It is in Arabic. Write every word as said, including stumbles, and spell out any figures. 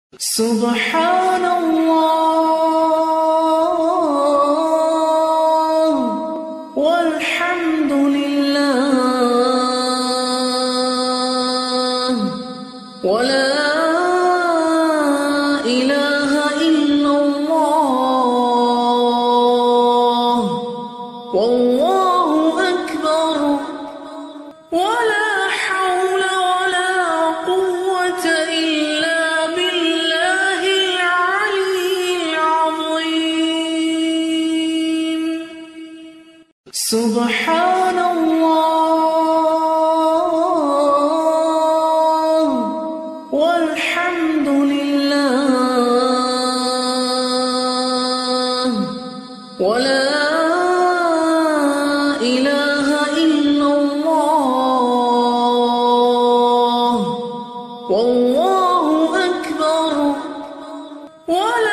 سبحان الله والحمد لله ولا إله إلا الله والله أكبر ولا حول ولا قوة إلا بالله العلي العظيم. سبحان الله والحمد لله ولا إله إلا الله والله أكبر ولا